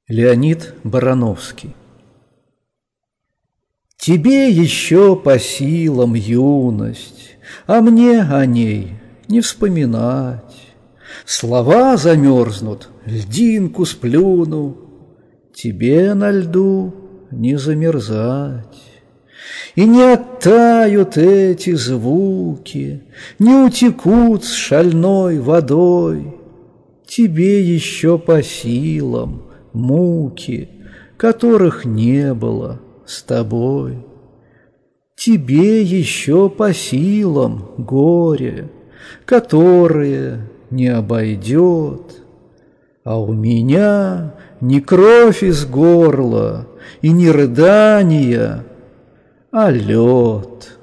Леонид Барановский. Тебе еще по силам юность, а мне о ней не вспоминать. Слова замерзнут, льдинку сплюну, тебе на льду не замерзать. И не оттают эти звуки, не утекут с шальной водой. Тебе еще по силам муки, которых не было с тобой. Тебе еще по силам горе, которое не обойдет. А у меня не кровь из горла и не рыдания, а лед.